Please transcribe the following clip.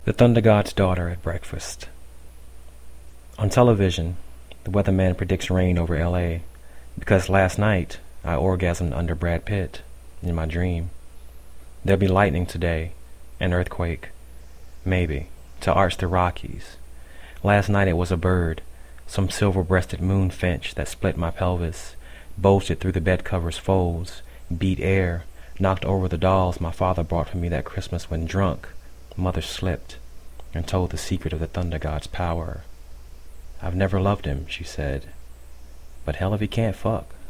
The Thunder God's Daughter at Breakfast. On television, the weatherman predicts rain over L.A. because last night I orgasmed under Brad Pitt in my dream. There'll be lightning today, an earthquake, maybe, to arch the Rockies. Last night it was a bird, some silver-breasted moonfinch that split my pelvis, bulged it through the bed cover's folds, beat air, knocked over the dolls my father brought for me that Christmas when drunk. Mother slipped and told the secret of the Thunder God's power. "I've never loved him," she said, "but hell if he can't fuck."